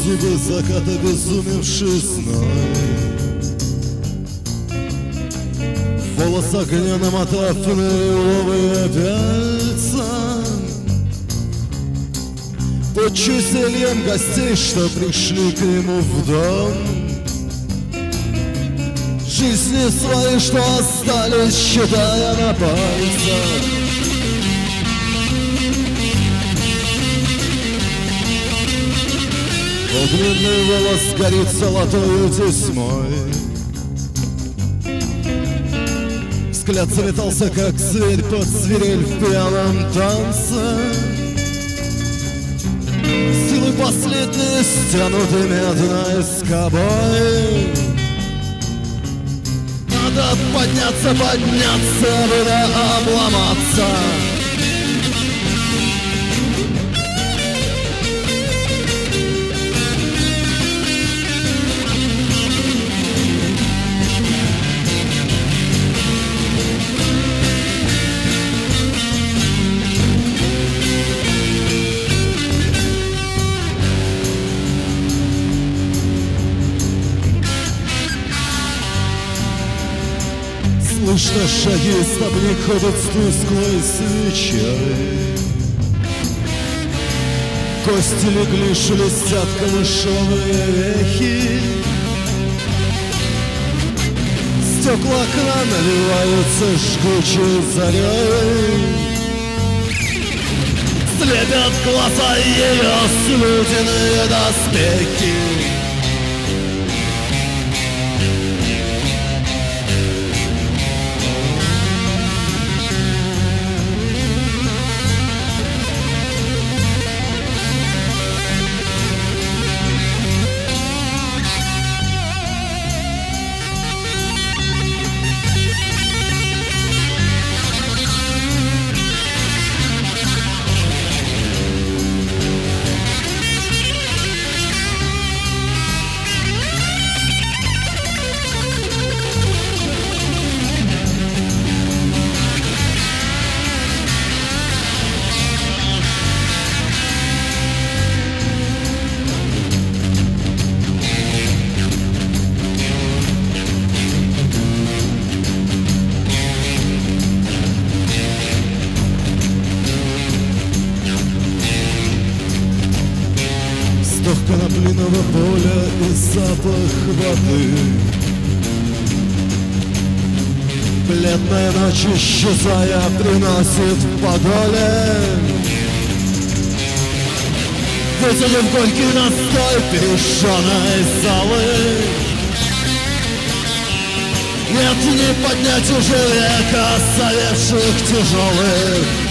зубы заката безумевший зной. Волос огня намотав на лиловые пяльца, под чузельем гостей, что пришли к нему в дом. Жизни свои, что остались, считая на пальцах. Длинный волос горит золотою тесьмой. Взгляд заметался, как зверь под свирель в пьяном танце. Силы последние стянуты медной скобой. Надо подняться, да обломаться. Слышно, шаги стопник ходят с тусклой свечой. Кости легли, шелестят камышовые вехи. Стекла окна наливаются жгучей зарей. Слепят глаза ее слюдяные доспехи. Вздох конопляного поля и запах воды. Бледная ночь, исчезая, приносит в подоле. Вытянув горький настой перешёной золы. Нет, не поднять уже века совевших тяжелых.